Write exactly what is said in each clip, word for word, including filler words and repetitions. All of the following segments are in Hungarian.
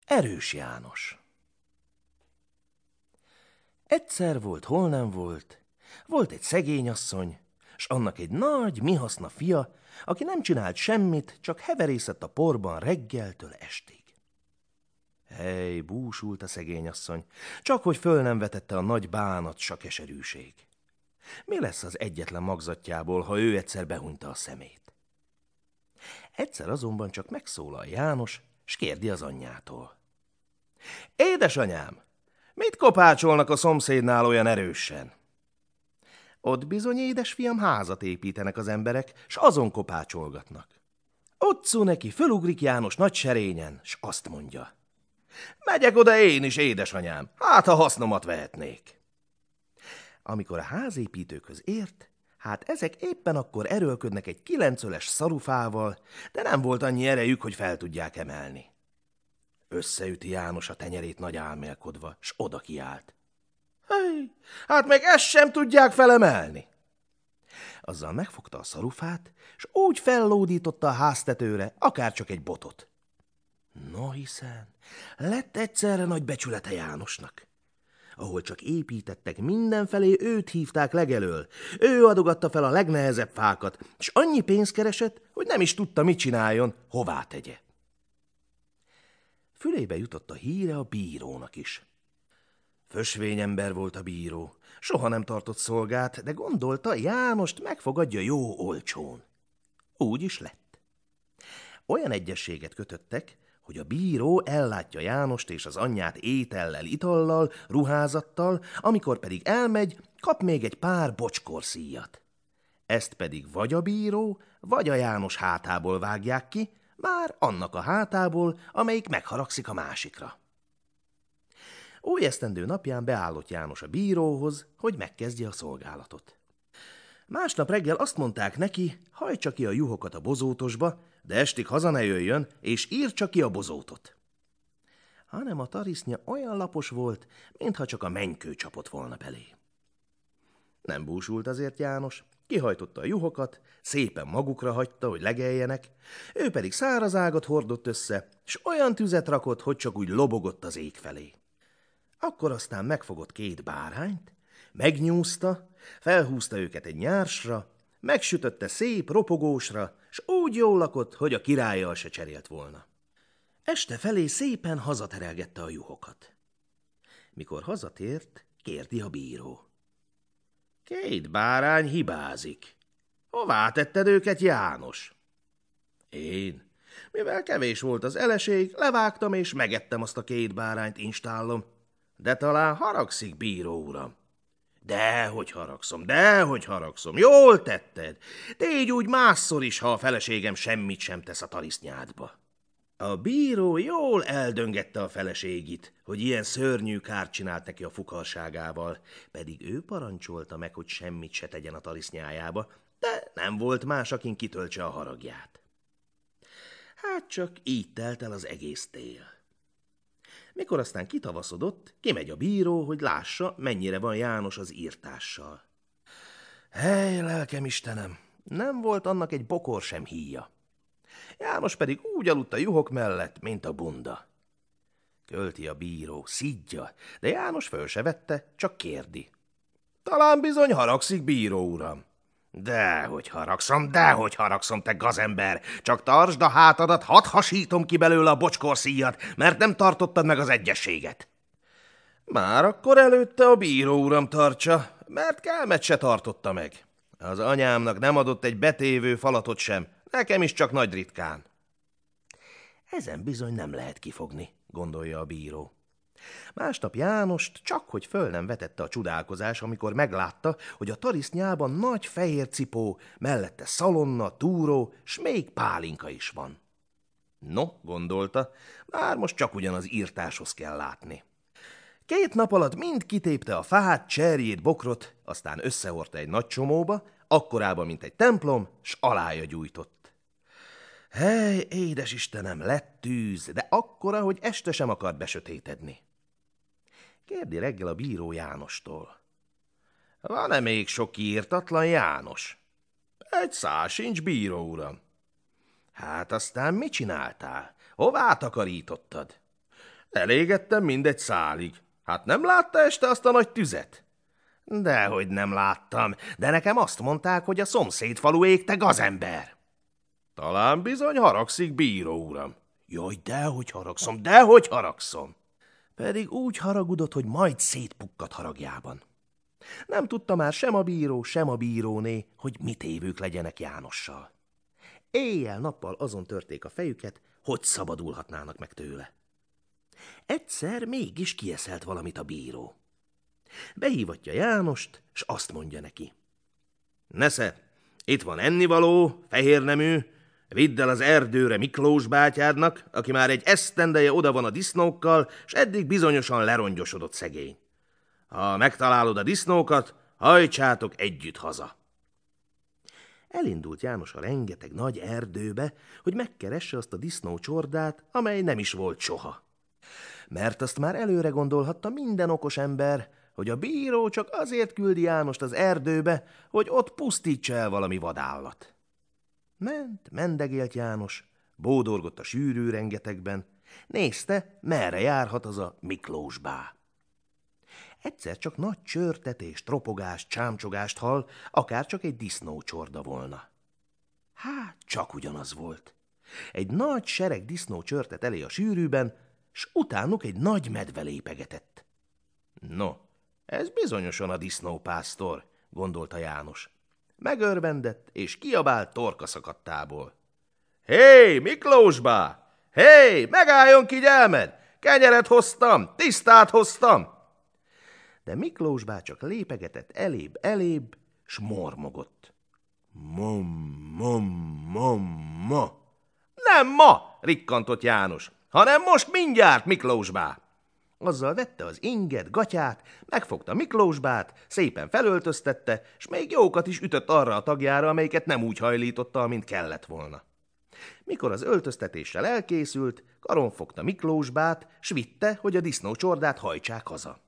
Erős János. Egyszer volt, hol nem volt, volt egy szegény asszony, s annak egy nagy, mihaszna fia, aki nem csinált semmit, csak heverészett a porban reggeltől estig. Hely, búsult a szegény asszony, csak hogy föl nem vetette a nagy bánat, s a keserűség. Mi lesz az egyetlen magzatjából, ha ő egyszer behunyta a szemét? Egyszer azonban csak megszólal János, s kérdi az anyjától. Édesanyám, mit kopácsolnak a szomszédnál olyan erősen? Ott bizony, édesfiam, házat építenek az emberek, s azon kopácsolgatnak. Otszó neki fölugrik János nagy serényen, s azt mondja. Megyek oda én is, édesanyám, hát ha hasznomat vehetnék. Amikor a házépítőkhöz ért, hát ezek éppen akkor erőlködnek egy kilencöles szarufával, de nem volt annyi erejük, hogy fel tudják emelni. Összeüti János a tenyerét nagy álmélkodva, s oda kiált. Hey, hát meg ezt sem tudják felemelni. Azzal megfogta a szarufát, s úgy fellódította a háztetőre, akárcsak egy botot. No hiszen, lett egyszerre nagy becsülete Jánosnak. Ahol csak építettek, mindenfelé őt hívták legelől. Ő adogatta fel a legnehezebb fákat, s annyi pénzt keresett, hogy nem is tudta, mit csináljon, hová tegye. Fülébe jutott a híre a bírónak is. Fösvényember volt a bíró, soha nem tartott szolgát, de gondolta, Jánost megfogadja jó olcsón. Úgy is lett. Olyan egyezséget kötöttek, hogy a bíró ellátja Jánost és az anyját étellel, itallal, ruházattal, amikor pedig elmegy, kap még egy pár bocskor-szíjat. Ezt pedig vagy a bíró, vagy a János hátából vágják ki, már annak a hátából, amelyik megharagszik a másikra. Új esztendő napján beállott János a bíróhoz, hogy megkezdje a szolgálatot. Másnap reggel azt mondták neki, hajtsa ki a juhokat a bozótosba, de estig haza ne jöjjön, és írtsa ki a bozótot. Hanem a tarisznya olyan lapos volt, mintha csak a mennykő csapott volna belé. Nem búsult azért János, kihajtotta a juhokat, szépen magukra hagyta, hogy legeljenek, ő pedig száraz ágat hordott össze, s olyan tüzet rakott, hogy csak úgy lobogott az ég felé. Akkor aztán megfogott két bárányt, megnyúzta, felhúzta őket egy nyársra, megsütötte szép ropogósra, s úgy jól lakott, hogy a királlyal se cserélt volna. Este felé szépen hazaterelgette a juhokat. Mikor hazatért, kérdi a bíró. Két bárány hibázik. Hová tetted őket, János? Én, mivel kevés volt az eleség, levágtam és megettem azt a két bárányt, instállom. De talán haragszik, bíró uram. Dehogy haragszom, dehogy haragszom, jól tetted. Tégy úgy másszor is, ha a feleségem semmit sem tesz a tarisznyádba. A bíró jól eldöngette a feleségit, hogy ilyen szörnyű kárt csinált neki a fukarságával, pedig ő parancsolta meg, hogy semmit se tegyen a tarisznyájába, de nem volt más, akin kitöltse a haragját. Hát csak így telt el az egész tél. Mikor aztán kitavaszodott, kimegy a bíró, hogy lássa, mennyire van János az írtással. Hely, lelkem Istenem, nem volt annak egy bokor sem híja. János pedig úgy aludt a juhok mellett, mint a bunda. Költi a bíró, szidja, de János föl se vette, csak kérdi. Talán bizony haragszik, bíró uram. Dehogy haragszom, dehogy haragszom, te gazember, csak tartsd a hátadat, hadd hasítom ki belőle a bocskor-szíjat, mert nem tartottad meg az egyességet. Már akkor előtte a bíró uram tartsa, mert kelmet se tartotta meg. Az anyámnak nem adott egy betévő falatot sem, nekem is csak nagy ritkán. Ezen bizony nem lehet kifogni, gondolja a bíró. Másnap Jánost csak hogy föl nem vetette a csodálkozás, amikor meglátta, hogy a tarisznyában nagy fehér cipó, mellette szalonna, túró, s még pálinka is van. No, gondolta, már most csak ugyan az írtáshoz kell látni. Két nap alatt mind kitépte a fát, cserjét, bokrot, aztán összehordta egy nagy csomóba, akkorában, mint egy templom, s alája gyújtott. Hely, édes Istenem, lett tűz, de akkora, hogy este sem akart besötétedni. Kérdi reggel a bíró Jánostól. Van-e még sok írtatlan, János? Egy szál sincs, bíró uram. Hát aztán mit csináltál? Hová takarítottad? Elégettem mindegy szálig. Hát nem látta este azt a nagy tüzet? Dehogy nem láttam, de nekem azt mondták, hogy a szomszéd falu égte gazember. Talán bizony haragszik, bíró uram. Jaj, dehogy haragszom, dehogy haragszom. Pedig úgy haragudott, hogy majd szétpukkadt haragjában. Nem tudta már sem a bíró, sem a bíróné, hogy mit évők legyenek Jánossal. Éjjel-nappal azon törték a fejüket, hogy szabadulhatnának meg tőle. Egyszer mégis kieszelt valamit a bíró. Behívatja Jánost, s azt mondja neki. Nesze, itt van ennivaló, fehérnemű, vidd el az erdőre Miklós bátyádnak, aki már egy esztendeje oda van a disznókkal, s eddig bizonyosan lerongyosodott szegény. Ha megtalálod a disznókat, hajtsátok együtt haza. Elindult János a rengeteg nagy erdőbe, hogy megkeresse azt a disznócsordát, amely nem is volt soha. Mert azt már előre gondolhatta minden okos ember, hogy a bíró csak azért küldi Jánost az erdőbe, hogy ott pusztítsa el valami vadállat. Ment, mendegélt János, bódorgott a sűrű rengetegben, nézte, merre járhat az a Miklós bá. Egyszer csak nagy csörtetést, tropogást, csámcsogást hall, akár csak egy disznócsorda volna. Hát, csak ugyanaz volt. Egy nagy sereg disznó csörtet elé a sűrűben, s utánuk egy nagy medve lépegetett. No, ez bizonyosan a disznópásztor, gondolta János. Megörvendett, és kiabált torka szakadtából. Hé, Miklós bá! Hé, megálljon ki, gyermed! Kenyeret hoztam, tisztát hoztam! De Miklós bá csak lépegetett elébb, elébb, s mormogott. Mom, mom, mom, ma. Nem ma, rikkantott János, hanem most mindjárt, Miklós bá. Azzal vette az inget, gatyát, megfogta Miklós bát, szépen felöltöztette, s még jókat is ütött arra a tagjára, amelyiket nem úgy hajlította, mint kellett volna. Mikor az öltöztetéssel elkészült, karon fogta Miklós bát, s vitte, hogy a disznócsordát hajtsák haza.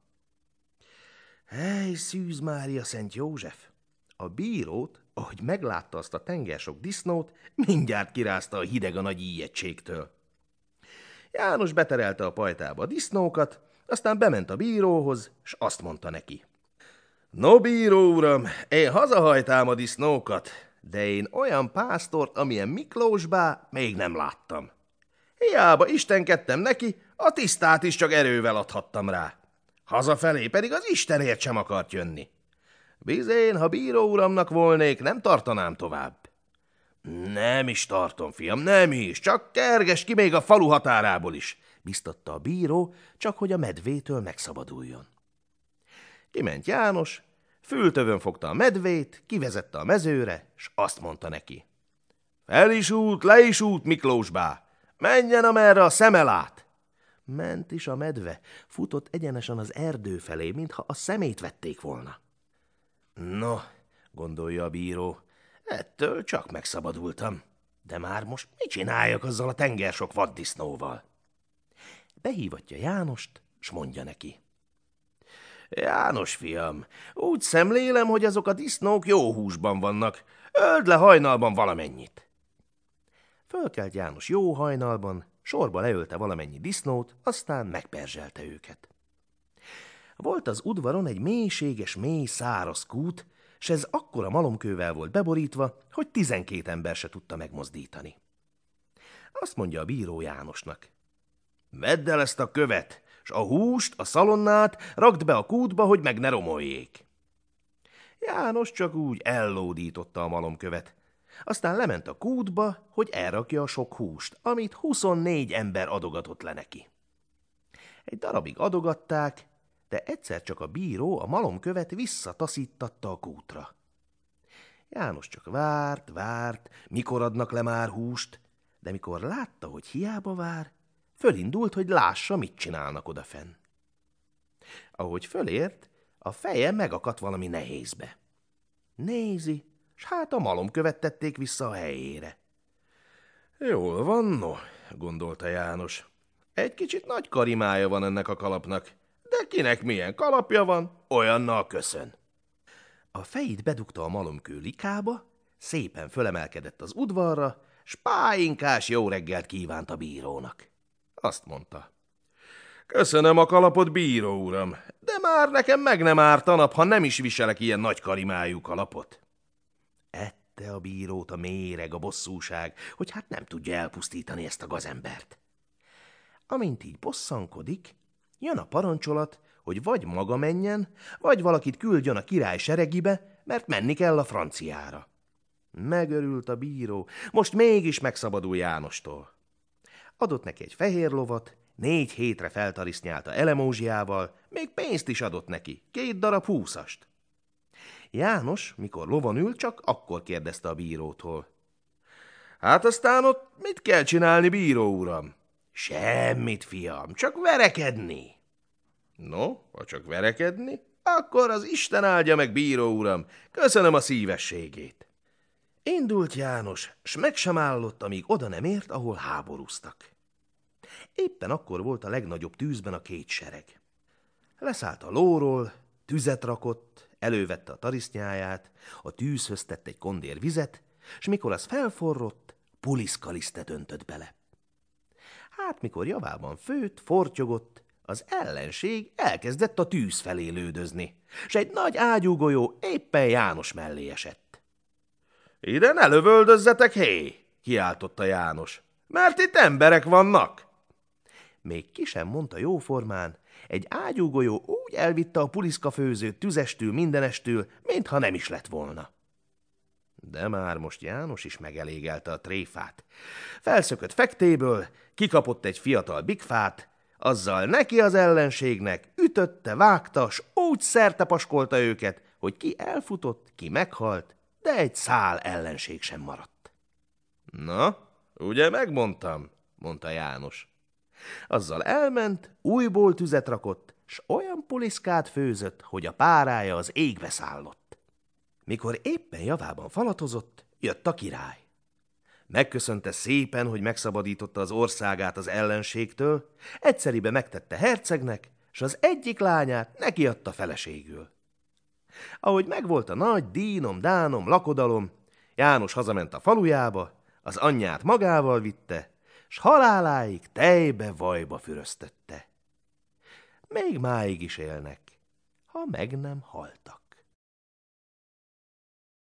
Hely, Szűz Mária, Szent József! A bírót, ahogy meglátta azt a tengersok disznót, mindjárt kirázta a hideg a nagy ijegységtől. János beterelte a pajtába a disznókat, aztán bement a bíróhoz, s azt mondta neki. No, bíró uram, én hazahajtám a disznókat, de én olyan pásztort, amilyen Miklós bá, még nem láttam. Hiába istenkedtem neki, a tisztát is csak erővel adhattam rá. Hazafelé pedig az Istenért sem akart jönni. Bizén, ha bíró uramnak volnék, nem tartanám tovább. Nem is tartom, fiam, nem is, csak kerges ki még a falu határából is, biztatta a bíró, csak hogy a medvétől megszabaduljon. Kiment János, fültövön fogta a medvét, kivezette a mezőre, s azt mondta neki. Fel is út, le is út, Miklós bá, menjen, amerre a szeme lát. Ment is a medve, futott egyenesen az erdő felé, mintha a szemét vették volna. No, gondolja a bíró, ettől csak megszabadultam, de már most mit csináljak azzal a tengersok vaddisznóval? Behívatja Jánost, s mondja neki. János fiam, úgy szemlélem, hogy azok a disznók jó húsban vannak, öld le hajnalban valamennyit. Fölkelt János jó hajnalban, sorba leölte valamennyi disznót, aztán megperzselte őket. Volt az udvaron egy mélységes, mély száraz kút, s ez akkora malomkővel volt beborítva, hogy tizenkét ember se tudta megmozdítani. Azt mondja a bíró Jánosnak. Vedd el ezt a követ, s a húst, a szalonnát rakd be a kútba, hogy meg ne romoljék. János csak úgy ellódította a malomkövet. Aztán lement a kútba, hogy elrakja a sok húst, amit huszonnégy ember adogatott le neki. Egy darabig adogatták, de egyszer csak a bíró a malomkövet visszataszítatta a kútra. János csak várt, várt, mikor adnak le már húst, de mikor látta, hogy hiába vár, fölindult, hogy lássa, mit csinálnak odafenn. Ahogy fölért, a feje megakadt valami nehézbe. Nézi, s hát a malomkövet tették vissza a helyére. Jól van, no, gondolta János. Egy kicsit nagy karimája van ennek a kalapnak, de kinek milyen kalapja van, olyannal köszön. A fejét bedugta a malomkő likába, szépen fölemelkedett az udvarra, s páinkás jó reggelt kívánt a bírónak. Azt mondta. Köszönöm a kalapot, bíró uram, de már nekem meg nem árt a nap, ha nem is viselek ilyen nagy karimájú kalapot. Ette a bírót a méreg, a bosszúság, hogy hát nem tudja elpusztítani ezt a gazembert. Amint így bosszankodik, jön a parancsolat, hogy vagy maga menjen, vagy valakit küldjön a király seregibe, mert menni kell a franciára. Megörült a bíró, most mégis megszabadul Jánostól. Adott neki egy fehér lovat, négy hétre feltarisznyálta elemózsiával, még pénzt is adott neki, két darab húszast. János, mikor lovon ült, csak akkor kérdezte a bírótól. Hát aztán ott mit kell csinálni, bíró uram? Semmit, fiam, csak verekedni. No, ha csak verekedni, akkor az Isten áldja meg, bíró uram, köszönöm a szívességét. Indult János, s meg sem állott, amíg oda nem ért, ahol háborúztak. Éppen akkor volt a legnagyobb tűzben a két sereg. Leszállt a lóról, tüzet rakott, elővette a tarisznyáját, a tűzhöz tett egy kondér vizet, s mikor az felforrott, puliszkalisztet öntött bele. Hát mikor javában főtt, fortyogott, az ellenség elkezdett a tűz felé lődözni, s egy nagy ágyúgolyó éppen János mellé esett. Ide ne lövöldözzetek, hé! Kiáltotta János, mert itt emberek vannak. Még ki sem mondta jóformán, egy ágyúgolyó úgy elvitte a puliszkafőzőt tüzestül mindenestül, mintha nem is lett volna. De már most János is megelégelte a tréfát. Felszökött fektéből, kikapott egy fiatal bikfát, azzal neki az ellenségnek ütötte, vágta, s úgy szertepaskolta őket, hogy ki elfutott, ki meghalt, de egy szál ellenség sem maradt. Na, ugye megmondtam, mondta János. Azzal elment, újból tüzet rakott, s olyan puliszkát főzött, hogy a párája az égbe szállott. Mikor éppen javában falatozott, jött a király. Megköszönte szépen, hogy megszabadította az országát az ellenségtől, egyszeribe megtette hercegnek, s az egyik lányát nekiadta feleségül. Ahogy megvolt a nagy dínom-dánom, lakodalom, János hazament a falujába, az anyját magával vitte, s haláláig tejbe-vajba füröztötte. Még máig is élnek, ha meg nem haltak.